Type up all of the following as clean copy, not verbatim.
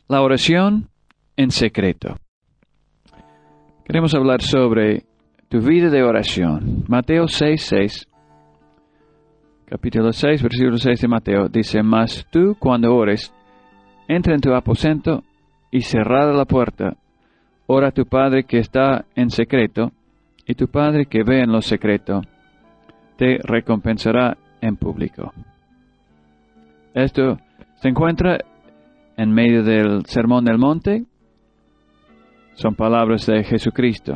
La oración en secreto. Queremos hablar sobre tu vida de oración. Mateo 6:6, capítulo 6, versículo 6 de Mateo, dice: Mas tú, cuando ores, entra en tu aposento y cerrada la puerta, ora a tu Padre que está en secreto, y tu Padre que ve en lo secreto te recompensará en público. Esto se encuentra en medio del Sermón del Monte. Son palabras de Jesucristo.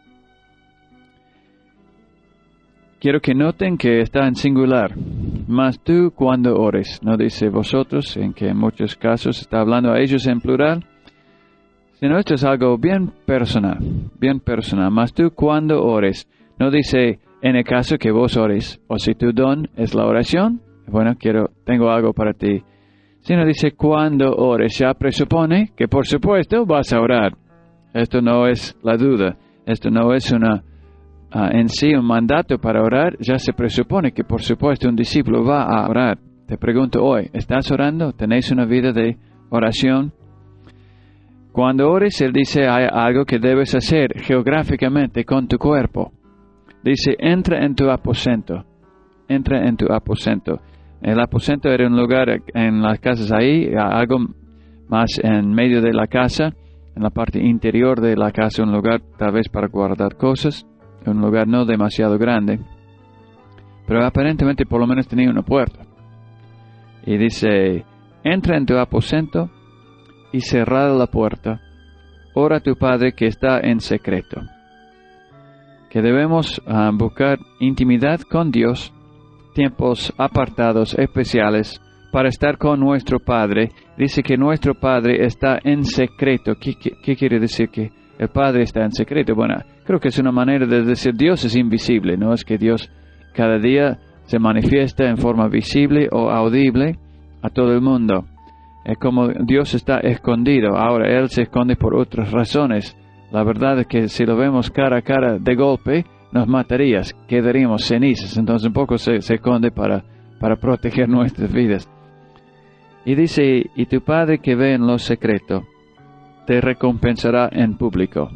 Quiero que noten que está en singular. Mas tú cuando ores. No dice vosotros, en que en muchos casos está hablando a ellos en plural. Sino esto es algo bien personal. Bien personal. Mas tú cuando ores. No dice en el caso que vos ores. O si tu don es la oración. Bueno, tengo algo para ti. Sino dice cuando ores. Ya presupone que por supuesto vas a orar. Esto no es la duda. Esto no es en sí un mandato para orar. Ya se presupone que por supuesto un discípulo va a orar. Te pregunto hoy, ¿estás orando? ¿Tenéis una vida de oración? Cuando ores, él dice, hay algo que debes hacer geográficamente con tu cuerpo. Dice, entra en tu aposento. Entra en tu aposento. El aposento era un lugar en las casas ahí, algo más en medio de la casa, en la parte interior de la casa, un lugar tal vez para guardar cosas, un lugar no demasiado grande, pero aparentemente por lo menos tenía una puerta. Y dice, entra en tu aposento y cerrada la puerta, ora a tu Padre que está en secreto. Que debemos buscar intimidad con Dios, tiempos apartados, especiales, para estar con nuestro Padre. Dice que nuestro Padre está en secreto. ¿Qué quiere decir que el Padre está en secreto? Bueno, creo que es una manera de decir Dios es invisible. No es que Dios cada día se manifiesta en forma visible o audible a todo el mundo. Es como Dios está escondido. Ahora, Él se esconde por otras razones. La verdad es que si lo vemos cara a cara de golpe, nos matarías, quedaríamos cenizas. Entonces un poco se esconde para proteger nuestras vidas. Y dice, y tu Padre que ve en lo secreto, te recompensará en público.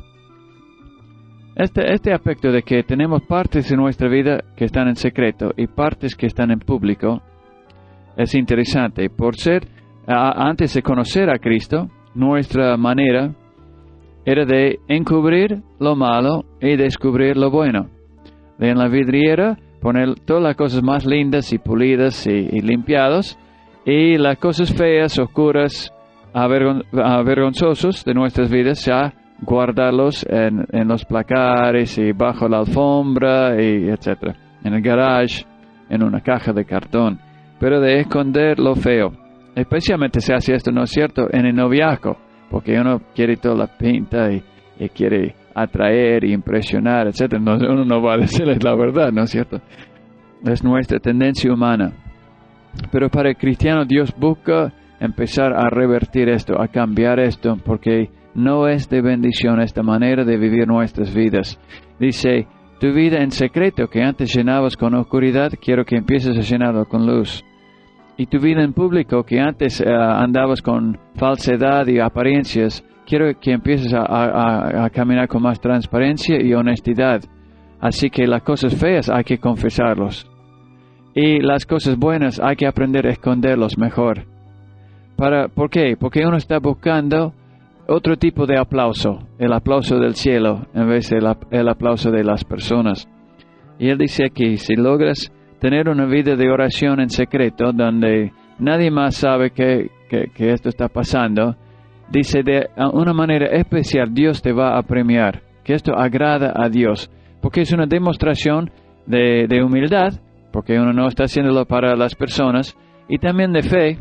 Este aspecto de que tenemos partes de nuestra vida que están en secreto y partes que están en público, es interesante. Por ser, antes de conocer a Cristo, nuestra manera era de encubrir lo malo y descubrir lo bueno. De en la vidriera poner todas las cosas más lindas y pulidas y limpiadas, y las cosas feas, oscuras, avergonzosos de nuestras vidas, ya guardarlos en los placares y bajo la alfombra, y etc. En el garage, en una caja de cartón. Pero de esconder lo feo. Especialmente se hace esto, ¿no es cierto?, en el noviazgo. Porque uno quiere toda la pinta y quiere atraer e impresionar, etc. Entonces uno no va a decirles la verdad, ¿no es cierto? Es nuestra tendencia humana. Pero para el cristiano Dios busca empezar a revertir esto, a cambiar esto, porque no es de bendición esta manera de vivir nuestras vidas. Dice, tu vida en secreto que antes llenabas con oscuridad, quiero que empieces a llenarlo con luz. Y tu vida en público, que antes andabas con falsedad y apariencias, quiero que empieces a caminar con más transparencia y honestidad. Así que las cosas feas hay que confesarlos. Y las cosas buenas hay que aprender a esconderlos mejor. ¿Por qué? Porque uno está buscando otro tipo de aplauso, el aplauso del cielo, en vez del aplauso de las personas. Y él dice aquí, si logras tener una vida de oración en secreto, donde nadie más sabe que esto está pasando, dice de una manera especial Dios te va a premiar, que esto agrada a Dios, porque es una demostración de humildad, porque uno no está haciéndolo para las personas, y también de fe,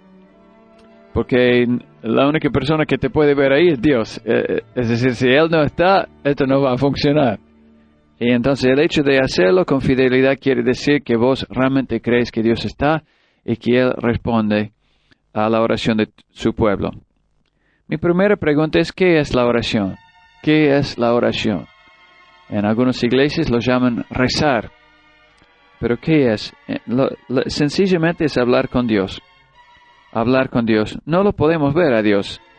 porque la única persona que te puede ver ahí es Dios. Es decir, si Él no está, esto no va a funcionar. Y entonces el hecho de hacerlo con fidelidad quiere decir que vos realmente crees que Dios está y que Él responde a la oración de su pueblo. Mi primera pregunta es, ¿qué es la oración? ¿Qué es la oración? En algunas iglesias lo llaman rezar. ¿Pero qué es? Sencillamente es hablar con Dios. Hablar con Dios. No lo podemos ver a Dios.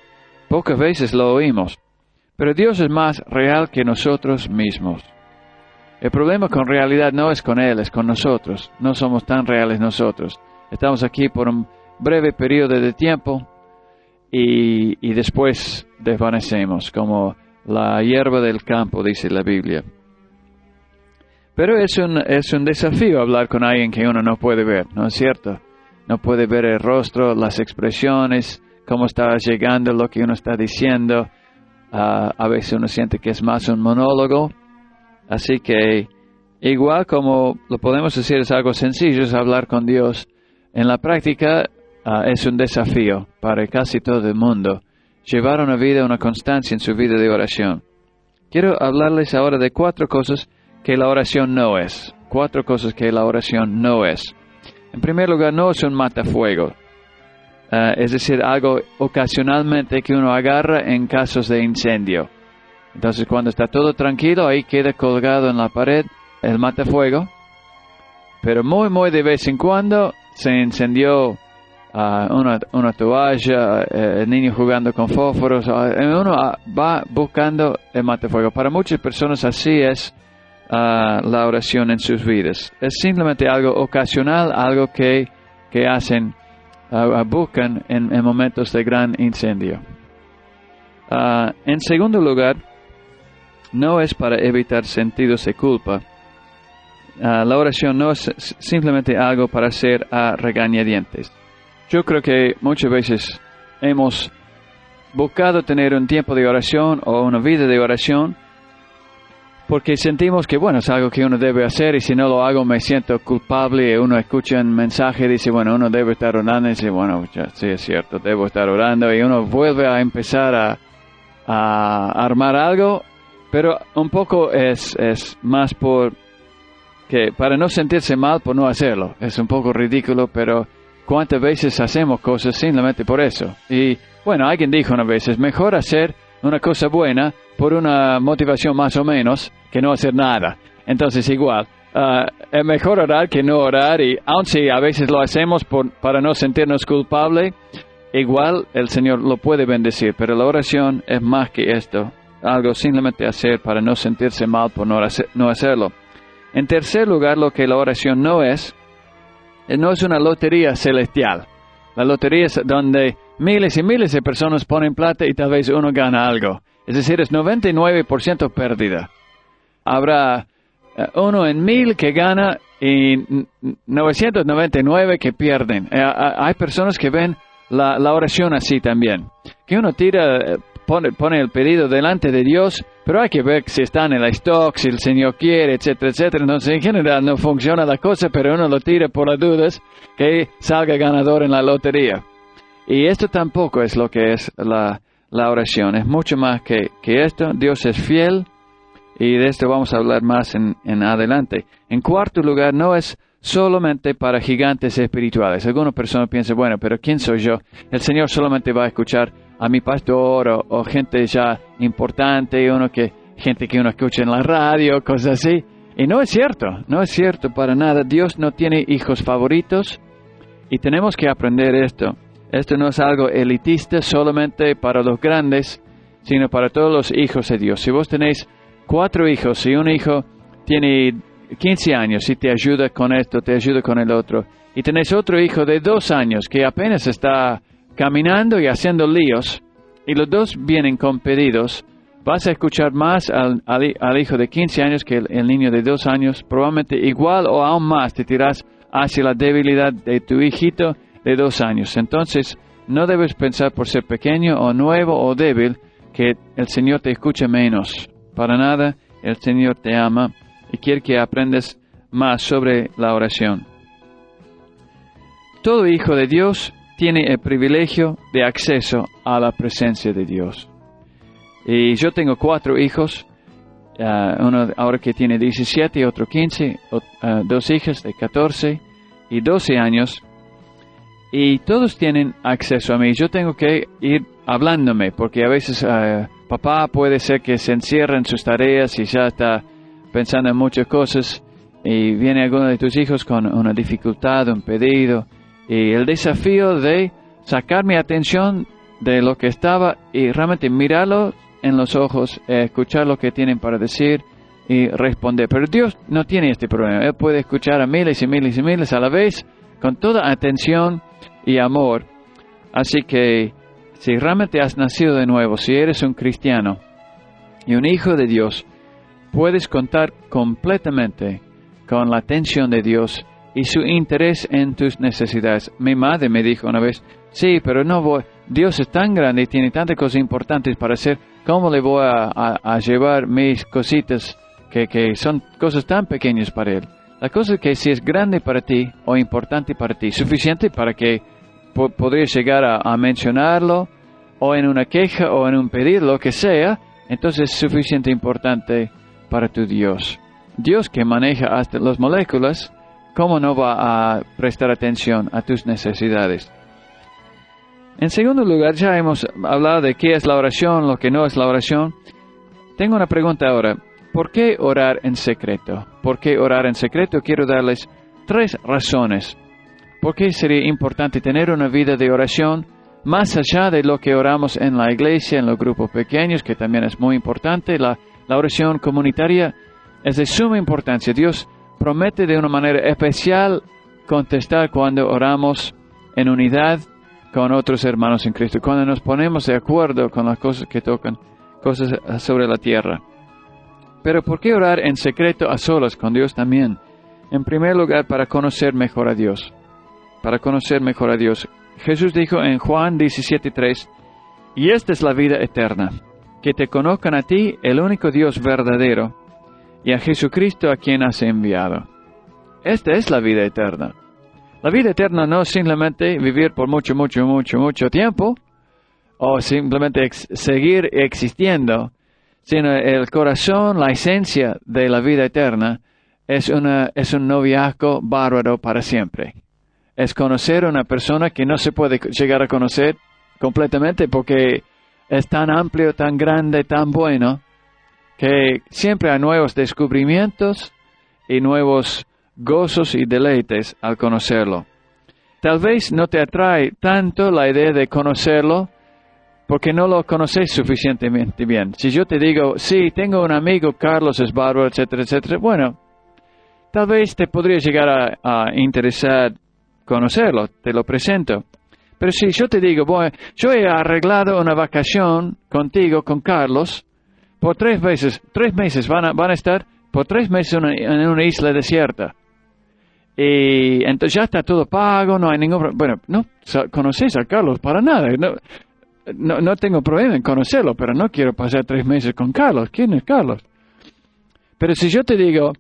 Pocas veces lo oímos. Pero Dios es más real que nosotros mismos. El problema con realidad no es con Él, es con nosotros. No somos tan reales nosotros. Estamos aquí por un breve periodo de tiempo y después desvanecemos, como la hierba del campo, dice la Biblia. Pero es un desafío hablar con alguien que uno no puede ver, ¿no es cierto? No puede ver el rostro, las expresiones, cómo está llegando lo que uno está diciendo. A veces uno siente que es más un monólogo. Así que, igual como lo podemos decir, es algo sencillo, es hablar con Dios. En la práctica es un desafío para casi todo el mundo llevar una constancia en su vida de oración. Quiero hablarles ahora de 4 cosas que la oración no es. 4 cosas que la oración no es. En primer lugar, no es un matafuego. Es decir, algo ocasionalmente que uno agarra en casos de incendio. Entonces, cuando está todo tranquilo, ahí queda colgado en la pared el matafuego. Pero muy de vez en cuando se incendió una toalla, el niño jugando con fósforos. Uno va buscando el matafuego. Para muchas personas así es la oración en sus vidas. Es simplemente algo ocasional, algo que hacen, buscan en momentos de gran incendio. En segundo lugar, no es para evitar sentidos de culpa. La oración no es simplemente algo para hacer a regañadientes. Yo creo que muchas veces hemos buscado tener un tiempo de oración o una vida de oración porque sentimos que, bueno, es algo que uno debe hacer y si no lo hago me siento culpable. Y uno escucha un mensaje y dice, bueno, uno debe estar orando y dice, bueno, ya, sí es cierto, debo estar orando. Y uno vuelve a empezar a armar algo, pero un poco es más para no sentirse mal por no hacerlo. Es un poco ridículo, pero ¿cuántas veces hacemos cosas simplemente por eso? Y bueno, alguien dijo una vez, es mejor hacer una cosa buena por una motivación más o menos que no hacer nada. Entonces igual, es mejor orar que no orar, y aun si a veces lo hacemos para no sentirnos culpables, igual el Señor lo puede bendecir, pero la oración es más que esto, algo simplemente hacer para no sentirse mal por no hacerlo. En tercer lugar, lo que la oración no es una lotería celestial. La lotería es donde miles y miles de personas ponen plata y tal vez uno gana algo. Es decir, es 99% pérdida. Habrá 1 en 1000 que gana y 999 que pierden. Hay personas que ven la oración así también. Que uno pone el pedido delante de Dios, pero hay que ver si está en el stock, si el Señor quiere, etcétera, etcétera. Entonces, en general no funciona la cosa, pero uno lo tira por las dudas que salga ganador en la lotería. Y esto tampoco es lo que es la oración. Es mucho más que esto. Dios es fiel y de esto vamos a hablar más en adelante. En cuarto lugar, no es solamente para gigantes espirituales. Algunas personas piensan, bueno, pero ¿quién soy yo? El Señor solamente va a escuchar a mi pastor o gente ya importante, gente que uno escucha en la radio, cosas así. Y no es cierto para nada. Dios no tiene hijos favoritos y tenemos que aprender esto. Esto no es algo elitista solamente para los grandes, sino para todos los hijos de Dios. Si vos tenéis 4 hijos y un hijo tiene 15 años y te ayuda con esto, te ayuda con el otro, y tenés otro hijo de 2 años que apenas está caminando y haciendo líos, y los dos vienen con pedidos, vas a escuchar más al hijo de 15 años que el niño de 2 años. Probablemente igual o aún más te tirás hacia la debilidad de tu hijito de 2 años. Entonces, no debes pensar por ser pequeño o nuevo o débil que el Señor te escucha menos. Para nada, el Señor te ama y quiere que aprendas más sobre la oración. Todo hijo de Dios tiene el privilegio de acceso a la presencia de Dios. Y yo tengo 4 hijos, uno ahora que tiene 17, otro 15, 2 hijas de 14 y 12 años, y todos tienen acceso a mí. Yo tengo que ir hablándome, porque a veces papá puede ser que se encierra en sus tareas y ya está pensando en muchas cosas, y viene alguno de tus hijos con una dificultad, un pedido, y el desafío de sacar mi atención de lo que estaba y realmente mirarlo en los ojos, escuchar lo que tienen para decir y responder. Pero Dios no tiene este problema. Él puede escuchar a miles y miles y miles a la vez con toda atención y amor. Así que si realmente has nacido de nuevo, si eres un cristiano y un hijo de Dios, puedes contar completamente con la atención de Dios y su interés en tus necesidades. Mi madre me dijo una vez, sí, pero no voy. Dios es tan grande y tiene tantas cosas importantes para hacer. ¿Cómo le voy a llevar mis cositas que son cosas tan pequeñas para Él? La cosa es que si es grande para ti o importante para ti, suficiente para que podrías llegar a mencionarlo o en una queja o en un pedido, lo que sea, entonces es suficiente importante para tu Dios. Dios que maneja hasta las moléculas, ¿cómo no va a prestar atención a tus necesidades? En segundo lugar, ya hemos hablado de qué es la oración, lo que no es la oración. Tengo una pregunta ahora. ¿Por qué orar en secreto? ¿Por qué orar en secreto? Quiero darles 3 razones. ¿Por qué sería importante tener una vida de oración más allá de lo que oramos en la iglesia, en los grupos pequeños, que también es muy importante? La oración comunitaria es de suma importancia. Dios promete de una manera especial contestar cuando oramos en unidad con otros hermanos en Cristo, cuando nos ponemos de acuerdo con las cosas que tocan, cosas sobre la tierra. Pero ¿por qué orar en secreto a solas con Dios también? En primer lugar, para conocer mejor a Dios. Para conocer mejor a Dios. Jesús dijo en Juan 17:3, y esta es la vida eterna, que te conozcan a ti, el único Dios verdadero, y a Jesucristo a quien has enviado. Esta es la vida eterna. La vida eterna no es simplemente vivir por mucho tiempo, o simplemente seguir existiendo, sino el corazón, la esencia de la vida eterna es un noviazgo bárbaro para siempre. Es conocer a una persona que no se puede llegar a conocer completamente porque es tan amplio, tan grande, tan bueno, que siempre hay nuevos descubrimientos y nuevos gozos y deleites al conocerlo. Tal vez no te atrae tanto la idea de conocerlo porque no lo conoces suficientemente bien. Si yo te digo, sí, tengo un amigo, Carlos es bárbaro, etcétera, etcétera, bueno, tal vez te podría llegar a interesar conocerlo, te lo presento. Pero si yo te digo, bueno, yo he arreglado una vacación contigo, con Carlos, por 3 meses. 3 meses van a estar por 3 meses en una isla desierta. Y entonces ya está todo pago, no hay ningún problema. Bueno, no conoces a Carlos para nada. No tengo problema en conocerlo, pero no quiero pasar 3 meses con Carlos. ¿Quién es Carlos? Pero si yo te digo,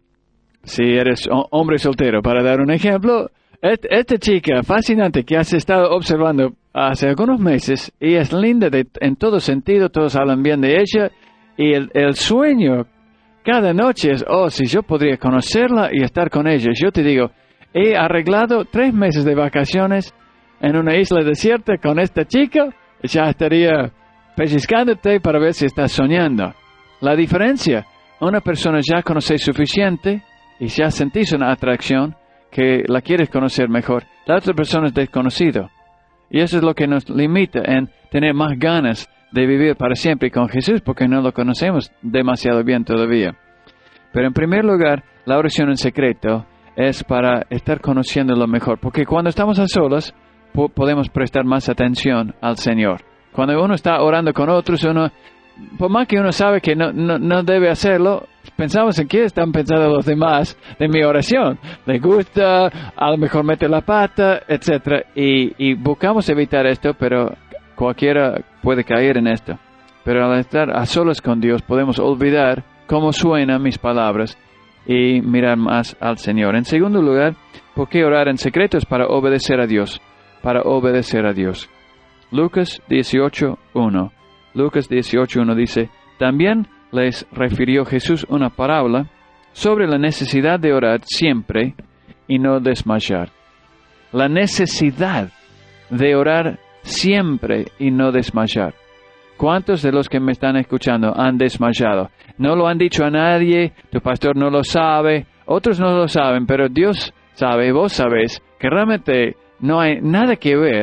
si eres hombre soltero, para dar un ejemplo, esta chica fascinante que has estado observando hace algunos meses, y es linda en todo sentido, todos hablan bien de ella, y el sueño cada noche es, si yo podría conocerla y estar con ella. Yo te digo, he arreglado 3 meses de vacaciones en una isla desierta con esta chica, ya estaría pellizcándote para ver si estás soñando. La diferencia, una persona ya conoce suficiente y ya sentís una atracción que la quieres conocer mejor. La otra persona es desconocido. Y eso es lo que nos limita en tener más ganas de vivir para siempre con Jesús, porque no lo conocemos demasiado bien todavía. Pero en primer lugar, la oración en secreto es para estar conociéndolo mejor, porque cuando estamos a solas, podemos prestar más atención al Señor. Cuando uno está orando con otros, por más que uno sabe que no debe hacerlo, pensamos en qué están pensando los demás de mi oración. Les gusta, a lo mejor mete la pata, etc. Y buscamos evitar esto, pero cualquiera puede caer en esto. Pero al estar a solas con Dios, podemos olvidar cómo suenan mis palabras y mirar más al Señor. En segundo lugar, ¿por qué orar en secreto? Es para obedecer a Dios. Para obedecer a Dios. Lucas 18:1. Lucas 18:1 dice, también les refirió Jesús una parábola sobre la necesidad de orar siempre y no desmayar. La necesidad de orar siempre y no desmayar. ¿Cuántos de los que me están escuchando han desmayado? No lo han dicho a nadie, tu pastor no lo sabe, otros no lo saben, pero Dios sabe, vos sabés que realmente no hay nada que ver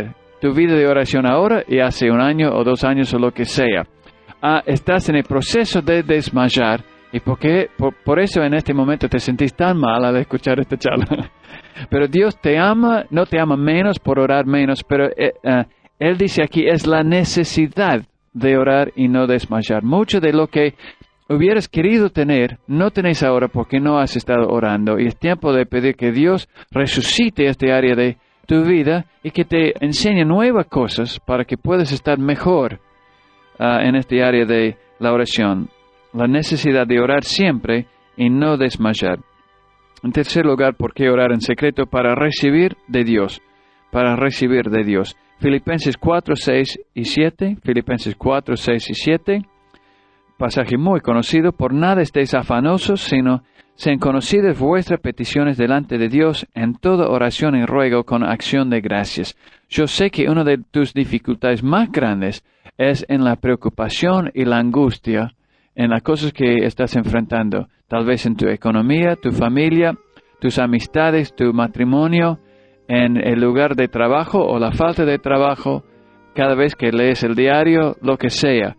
tu vida de oración ahora y hace 1 año o 2 años o lo que sea. Estás en el proceso de desmayar y por eso en este momento te sentís tan mal al escuchar esta charla. Pero Dios te ama, no te ama menos por orar menos, pero Él dice aquí es la necesidad de orar y no desmayar. Mucho de lo que hubieras querido tener, no tenéis ahora porque no has estado orando. Y es tiempo de pedir que Dios resucite este área de tu vida y que te enseñe nuevas cosas para que puedas estar mejor en este área de la oración. La necesidad de orar siempre y no desmayar. En tercer lugar, ¿por qué orar en secreto? Para recibir de Dios. Para recibir de Dios. Filipenses 4, 6 y 7. Filipenses 4, 6 y 7. Pasaje muy conocido. Por nada estéis afanosos, sino sean conocidas vuestras peticiones delante de Dios en toda oración y ruego con acción de gracias. Yo sé que una de tus dificultades más grandes es en la preocupación y la angustia en las cosas que estás enfrentando. Tal vez en tu economía, tu familia, tus amistades, tu matrimonio, en el lugar de trabajo o la falta de trabajo, cada vez que lees el diario, lo que sea,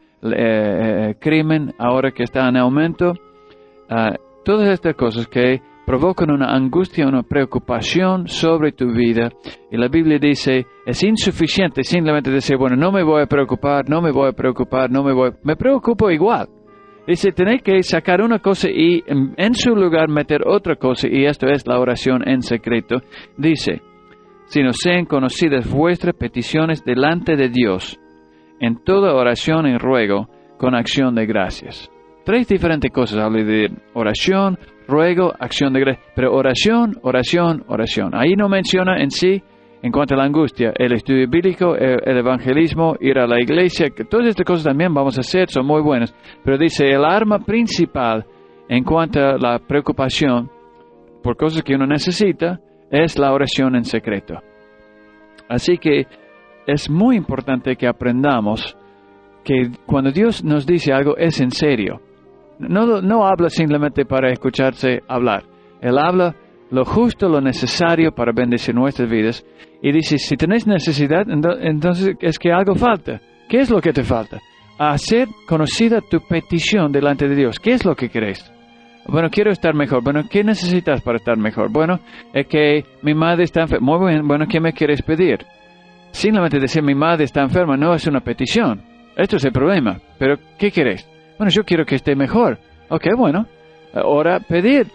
crimen ahora que está en aumento, todas estas cosas que provocan una angustia, una preocupación sobre tu vida. Y la Biblia dice, es insuficiente simplemente decir, bueno, no me voy a preocupar, me preocupo igual. Dice, tenéis que sacar una cosa y en su lugar meter otra cosa, y esto es la oración en secreto. Dice, si no sean conocidas vuestras peticiones delante de Dios, en toda oración y ruego, con acción de gracias. 3 diferentes cosas, hablo de oración, ruego, acción de gracias, pero oración. Ahí no menciona en sí, en cuanto a la angustia, el estudio bíblico, el evangelismo, ir a la iglesia, que todas estas cosas también vamos a hacer, son muy buenas. Pero dice, el arma principal en cuanto a la preocupación por cosas que uno necesita es la oración en secreto. Así que es muy importante que aprendamos que cuando Dios nos dice algo es en serio. No habla simplemente para escucharse hablar. Él habla lo justo, lo necesario para bendecir nuestras vidas. Y dice, si tenéis necesidad, entonces es que algo falta. ¿Qué es lo que te falta? Hacer conocida tu petición delante de Dios. ¿Qué es lo que queréis? Bueno, quiero estar mejor. Bueno, ¿qué necesitas para estar mejor? Bueno, es que mi madre está enferma. Muy bien, bueno, ¿qué me quieres pedir? Simplemente decir mi madre está enferma no es una petición. Esto es el problema. Pero, ¿qué queréis? Bueno, yo quiero que esté mejor. Ok, bueno. Ahora, pedir.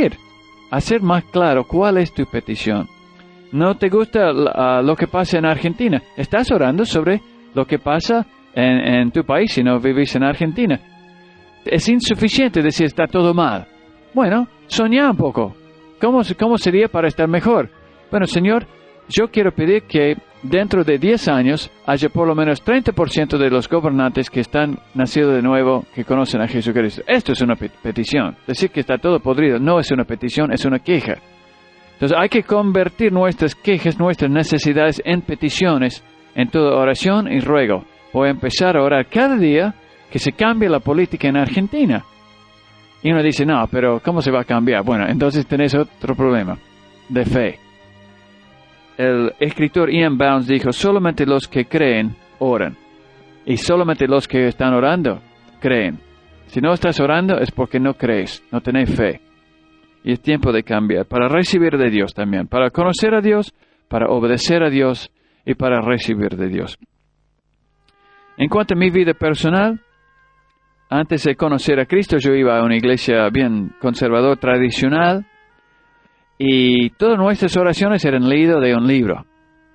Hacer más claro cuál es tu petición. ¿No te gusta lo que pasa en Argentina? ¿Estás orando sobre lo que pasa en tu país si no vivís en Argentina? Es insuficiente decir está todo mal. Bueno, soñá un poco. ¿Cómo sería para estar mejor? Bueno, Señor, yo quiero pedir que dentro de 10 años haya por lo menos 30% de los gobernantes que están nacidos de nuevo, que conocen a Jesucristo. Esto es una petición. Decir que está todo podrido no es una petición, es una queja. Entonces hay que convertir nuestras quejas, nuestras necesidades en peticiones, en toda oración y ruego. Voy a empezar a orar cada día que se cambie la política en Argentina. Y uno dice, no, pero ¿cómo se va a cambiar? Bueno, entonces tenés otro problema de fe. El escritor Ian Bounds dijo, solamente los que creen oran. Y solamente los que están orando creen. Si no estás orando es porque no crees, no tenés fe. Y es tiempo de cambiar, para recibir de Dios también, para conocer a Dios, para obedecer a Dios y para recibir de Dios. En cuanto a mi vida personal, antes de conocer a Cristo, yo iba a una iglesia bien conservadora, tradicional, y todas nuestras oraciones eran leídas de un libro.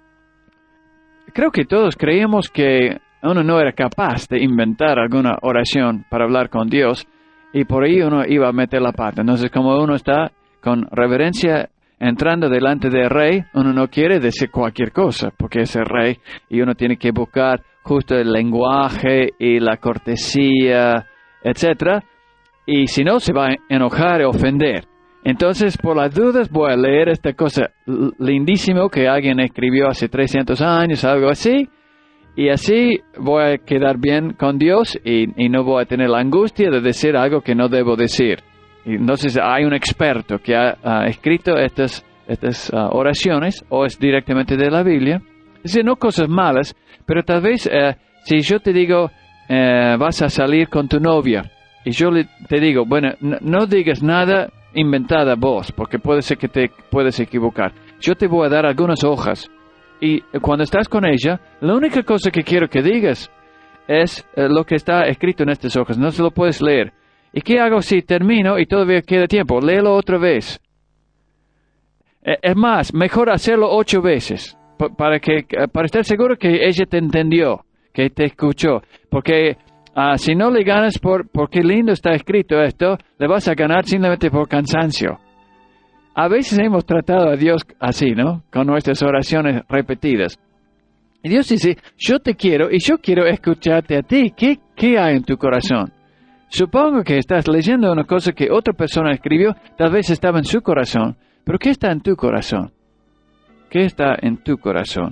Creo que todos creíamos que uno no era capaz de inventar alguna oración para hablar con Dios, y por ahí uno iba a meter la pata. Entonces, como uno está con reverencia entrando delante del rey, uno no quiere decir cualquier cosa, porque es el rey, y uno tiene que buscar justo el lenguaje y la cortesía, etc. Y si no, se va a enojar y ofender. Entonces, por las dudas, voy a leer esta cosa lindísima que alguien escribió hace 300 años, algo así, y así voy a quedar bien con Dios y no voy a tener la angustia de decir algo que no debo decir. Y entonces hay un experto que ha escrito estas oraciones, o es directamente de la Biblia, Es decir, no cosas malas, pero tal vez si yo te digo, vas a salir con tu novia, y yo te digo, bueno, no digas nada inventada vos, porque puede ser que te puedes equivocar. Yo te voy a dar algunas hojas, y cuando estás con ella, la única cosa que quiero que digas es lo que está escrito en estas hojas, no se lo puedes leer. ¿Y qué hago si termino y todavía queda tiempo? Léelo otra vez. Es más, mejor hacerlo 8 veces, para estar seguro que ella te entendió, que te escuchó. Porque si no le ganas por qué lindo está escrito esto, le vas a ganar simplemente por cansancio. A veces hemos tratado a Dios así, ¿no? Con nuestras oraciones repetidas. Y Dios dice, yo te quiero y yo quiero escucharte a ti. ¿Qué hay en tu corazón? Supongo que estás leyendo una cosa que otra persona escribió, tal vez estaba en su corazón. Pero ¿qué está en tu corazón? ¿Qué está en tu corazón?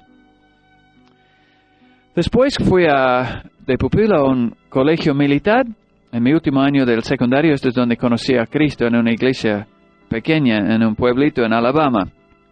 Después fui de pupilo a un colegio militar. En mi último año del secundario, esto es donde conocí a Cristo en una iglesia pequeña, en un pueblito en Alabama.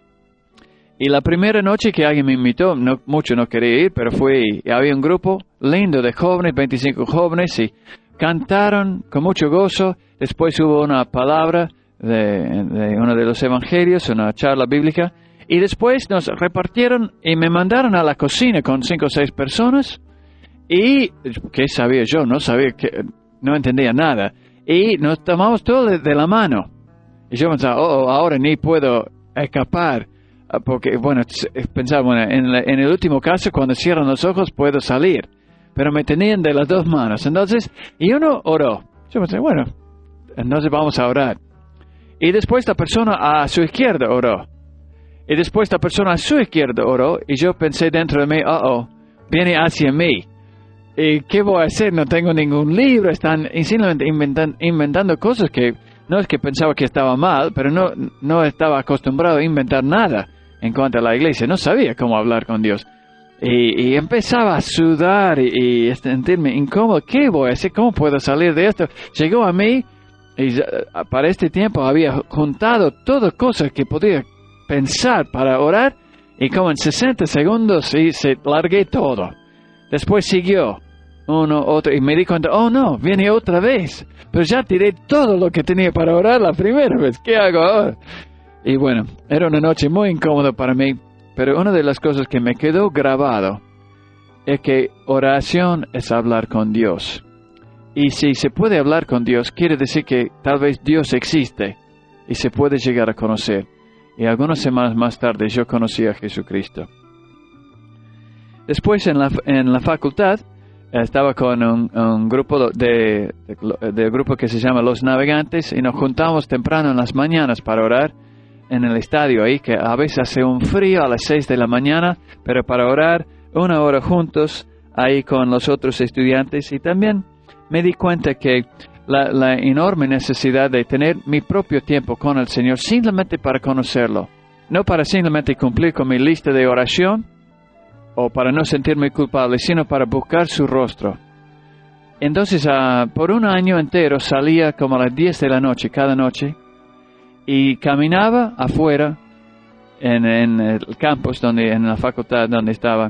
Y la primera noche que alguien me invitó, mucho no quería ir, pero fui y había un grupo lindo de jóvenes, 25 jóvenes, y cantaron con mucho gozo. Después hubo una palabra de uno de los evangelios, una charla bíblica, y después nos repartieron y me mandaron a la cocina con 5 o 6 personas, y ¿qué sabía yo? No entendía nada, y nos tomamos todo de la mano, y yo pensaba, ahora ni puedo escapar, porque, bueno, pensaba, bueno, en el último caso, cuando cierran los ojos puedo salir, pero me tenían de las 2 manos, entonces, y uno oró, yo pensé, bueno, entonces vamos a orar. Y después la persona a su izquierda oró. Y después la persona a su izquierda oró. Y yo pensé dentro de mí, viene hacia mí. ¿Y qué voy a hacer? No tengo ningún libro. Están simplemente inventando cosas que no es que pensaba que estaba mal, pero no estaba acostumbrado a inventar nada en cuanto a la iglesia. No sabía cómo hablar con Dios. Y empezaba a sudar y sentirme incómodo. ¿Qué voy a hacer? ¿Cómo puedo salir de esto? Llegó a mí. Y para este tiempo había juntado todas cosas que podía pensar para orar, y como en 60 segundos se largué todo. Después siguió uno, otro, y me di cuenta, no, viene otra vez. Pero ya tiré todo lo que tenía para orar la primera vez. ¿Qué hago ahora? Y bueno, era una noche muy incómoda para mí, pero una de las cosas que me quedó grabado es que oración es hablar con Dios. Y si se puede hablar con Dios, quiere decir que tal vez Dios existe y se puede llegar a conocer. Y algunas semanas más tarde yo conocí a Jesucristo. Después en la facultad estaba con un grupo de grupo que se llama Los Navegantes, y nos juntamos temprano en las mañanas para orar en el estadio ahí, que a veces hace un frío a las 6 de la mañana, pero para orar 1 hora juntos ahí con los otros estudiantes. Y también me di cuenta que la enorme necesidad de tener mi propio tiempo con el Señor simplemente para conocerlo, no para simplemente cumplir con mi lista de oración o para no sentirme culpable, sino para buscar su rostro. Entonces, por un año entero salía como a las 10 de la noche cada noche y caminaba afuera en el campus, en la facultad donde estaba.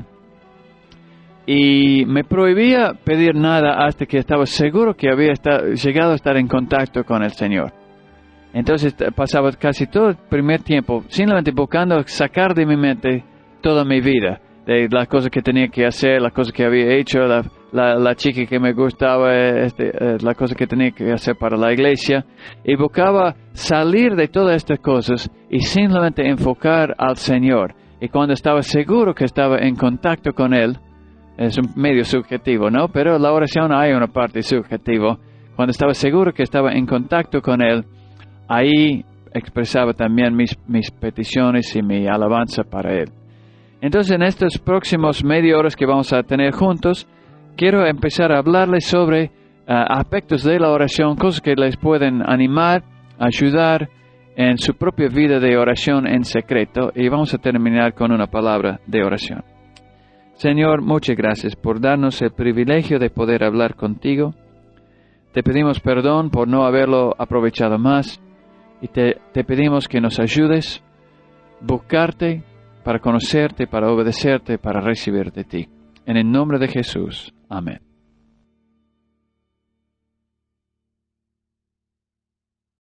Y me prohibía pedir nada hasta que estaba seguro que había llegado a estar en contacto con el Señor. Entonces pasaba casi todo el primer tiempo simplemente buscando sacar de mi mente toda mi vida, de las cosas que tenía que hacer, las cosas que había hecho, la chica que me gustaba, las cosas que tenía que hacer para la iglesia. Y buscaba salir de todas estas cosas y simplemente enfocar al Señor. Y cuando estaba seguro que estaba en contacto con Él, es un medio subjetivo, ¿no? Pero en la oración hay una parte subjetiva. Cuando estaba seguro que estaba en contacto con Él, ahí expresaba también mis peticiones y mi alabanza para Él. Entonces, en estos próximos media horas que vamos a tener juntos, quiero empezar a hablarles sobre aspectos de la oración, cosas que les pueden animar, ayudar en su propia vida de oración en secreto. Y vamos a terminar con una palabra de oración. Señor, muchas gracias por darnos el privilegio de poder hablar contigo. Te pedimos perdón por no haberlo aprovechado más y te pedimos que nos ayudes a buscarte para conocerte, para obedecerte, para recibir de ti. En el nombre de Jesús. Amén.